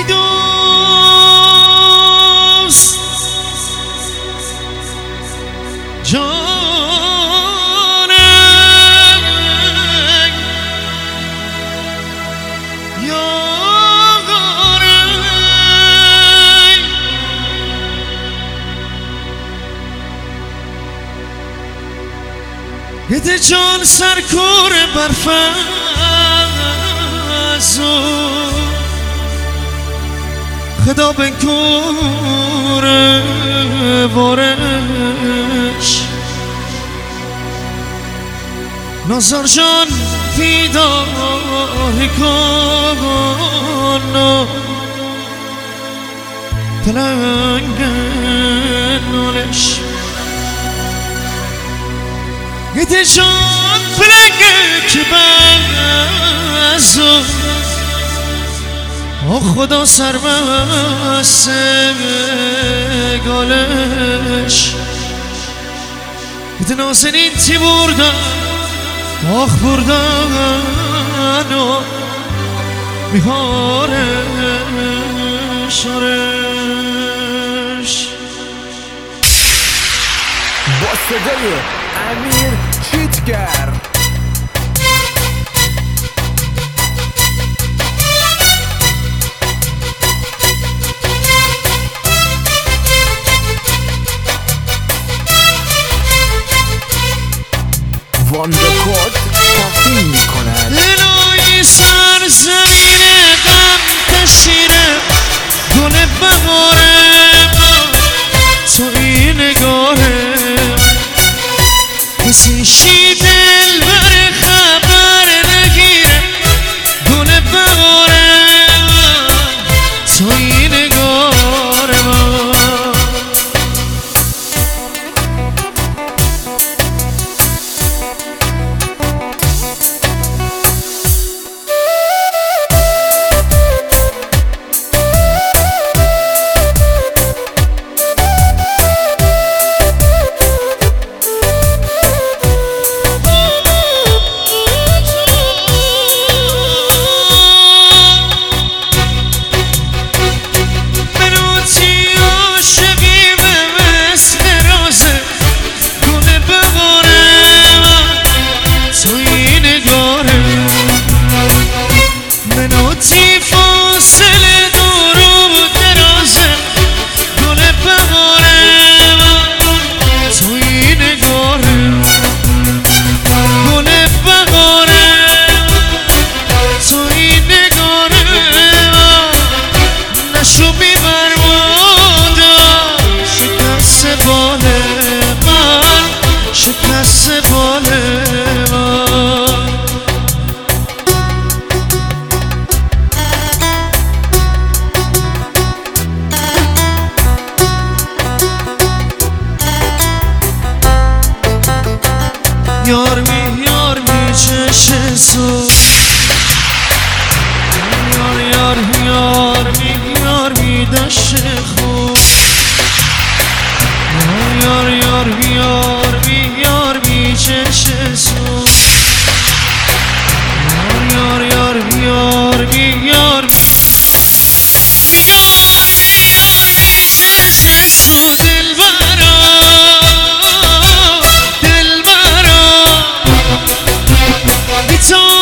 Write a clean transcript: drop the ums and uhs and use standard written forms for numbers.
دوست جانم یارم یه جان سرکور برفزو خدا بنکوره وارش نازار جان فیداری کن تلنگ نالش یه جان پلنگه که بزو آه خدا سرمست گالش یه نازنین تی بردن آخ بردن و میهارش آرش با صدای امیر چیتگر وان رکورد تقدیم میکند الهی سرزمین غم کشیره گل بهاره توی نگاره کسی شی دل بر خبر نگیره گل بهاره توی نگاره منوتی فاصله دور و درازه گل بهاره توی نگاره گل بهاره توی نگاره نشو بیبر مادر شکست بال من شکست بال من یار می چشه سو یار می دشت خوب یار می چشه سو یار می چشه سو دل برا